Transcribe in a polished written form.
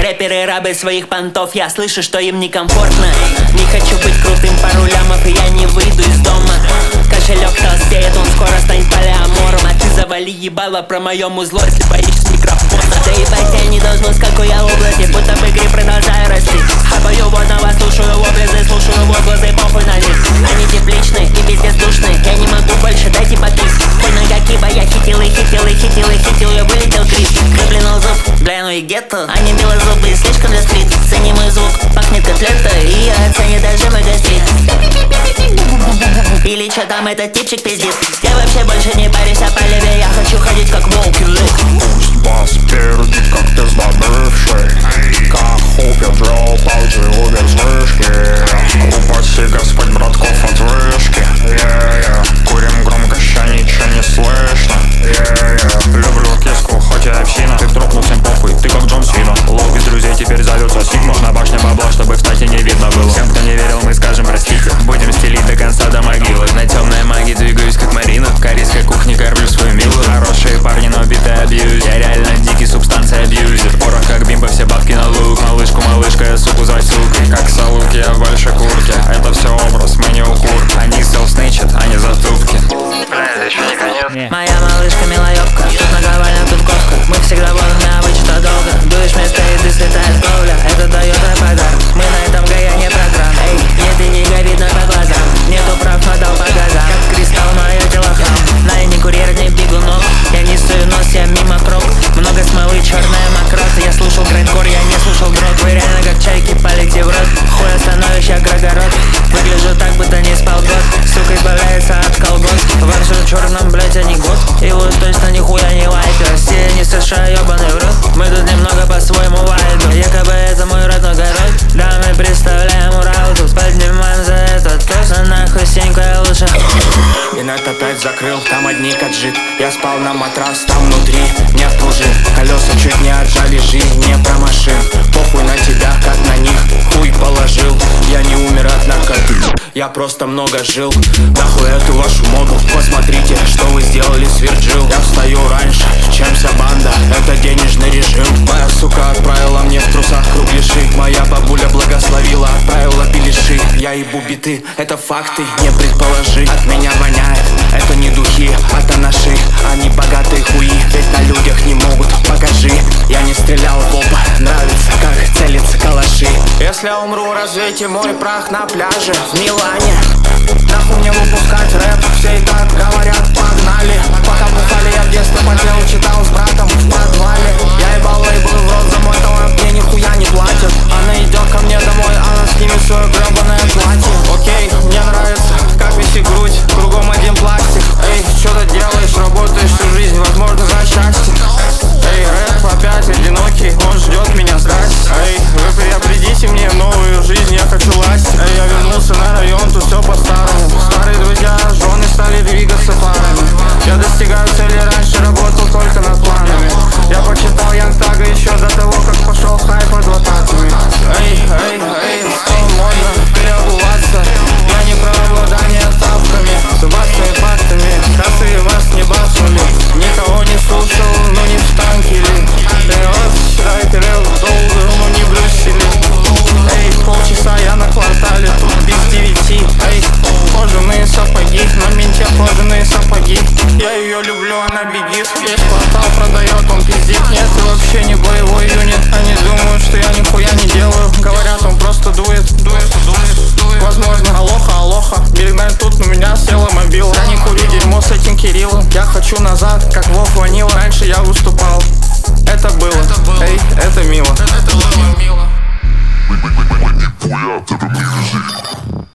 Рэперы рабы своих понтов, я слышу, что им некомфортно. Не хочу быть крутым пару лямов, и я не выйду из дома. Кошелек толстеет, он скоро станет полиамором. А ты завали ебало про мое музло, если боишься микрофона. Да ебать, я не должно, с какой я области, будто в игре продолжаю расти. Обою водного, слушаю образы, слушаю возгласы, похуй на них. Они тепличные и бездушные, я не могу больше, дайте поклик. Понял, как ибо я хитил, я вылетел крик. Выплюнул зуб, бля, ну и гетто. Они белозубые, слишком для стрит. Цени мой звук, пахнет котлетой, и оценит даже мой гастрит. Или чё там этот типчик пиздит. Я вообще больше не парюсь о полеве, я хочу ходить как волк и лык. Пусть вас пердит, как пизда бывший. Как хупер драл паузы без вышки. Упаси Господь братков от вышки. Курим громко, ща ничего не слышно. Люблю киску, хоть и община. Ты тропнул, всем похуй, ты как Джон Сина. Лол без друзей теперь зовется Сигма. На башне бабла, чтобы встать и не видно было. Всем, кто не верил, мы скажем простите. Будем стелить до конца до могилы. На темной магии двигаюсь как Марина. В корейской кухне кормлю свою милую. Хорошие парни, но битый абьюз. Я реально дикий субстанция абьюзер. Порох как бимба, все бабки на лук. Малышку, малышка, я суку звать сукой. Как Салуки, я в большой куртке. Это все образ, мы не укур. Они селф-сничат, а не затупки. Бля, это еще не конец. Моя малышка милоёбка, тут наговальная тупковка. Мы всегда вложены, а вы что долго. Дуешь место и ты слетает кровля. Это дает подарок, мы на этом гая не программ. Эй, нет и не горит по глазам. Нету прав, но дал по газам. Как кристалл, мое тело храм. На не курьер, не бегунок. Я не стою нос, я мимо круг. Много смолы, черная мокрота. Я слушал грайндкор, я не слушал грот. Вы реально как чайки, полите в рот. Хуй остановишь, я Грогород. Выгляжу так, будто не спал год. Сука избавляется от колгот. В вашем черном, блять, анекдот. И вот точно нихуя не лайк. Россия не США, ебаный в рот. Мы тут немного по-своему вайбы. Якобы это мой родной город. Да, мы представляем Урал. Тут поднимаем за этот тост. А нахуй сенькая лучше. Инет опять закрыл, там одни каджит. Я спал на матрас, там внутри нет пружин. Колеса чуть не отжали, жизнь не про машин. Похуй на тебя, как на них хуй положил. Я не умер от наркоты, я просто много жил. Нахуй эту вашу моду, посмотрите, что вы сделали с Virgil. Я встаю раньше, чем вся банда, это денежный режим. Моя сука отправила мне в трусах кругляши. Моя бабуля благословила, отправила беляши. Я ебу биты, это факты, не предположи. От меня воняет, это не духи, это наши. Они богатые хуи, ведь на людях не могут, покажи. Я не стрелял в оба, нравится, как целится калаши. Если я умру, развейте мой прах на пляже в Милане. Нахуй мне выпускать рэп, все и так говорят, погнали. Пока бухали, я в детстве по делу читал с братом в подвале. Я ебал лейбл в рот за мой талант, мне нихуя не платят. Она идет ко мне домой, она снимет свое гребаное платье. Окей, мне нравится, как висит грудь, кругом один пластик. Эй, что ты делаешь, работаешь всю жизнь, возможно за счастье. Эй, рэп опять одинокий, он ждет меня, здрасте. Эй, вы приобретите мне новую жизнь, я хочу власть. Эй, я вернулся на район, тут все по-старому. Старые друзья, жены стали двигаться парами. Я достигаю цели, раньше работал только над планами. Я почитал Янтага еще до того, как пошел хайп под лопатами. Эй, эй, эй, стало модно переобуваться. Я не про обладание ставками, с басками, фактами. Косые вас не баснули, никого не слушал, но не в танке ли. Перевод, считай, перевод долго, но не брюсили. Эй, полчаса я на квартале, тут без 9. Эй, кожаные сапоги, на менте кожаные сапоги. Я ее люблю, она бегит. Весь квартал продает, он пиздит. Нет, ты вообще не боевой юнит. Они думают, что я нихуя не делаю. Говорят, он просто дует. Возможно, алоха, алоха. Бигнайт тут у меня села мобила. Я не курю дерьмо с этим Кириллом. Я хочу назад, как Вов Ванила. Раньше я выступал, это было, эй, это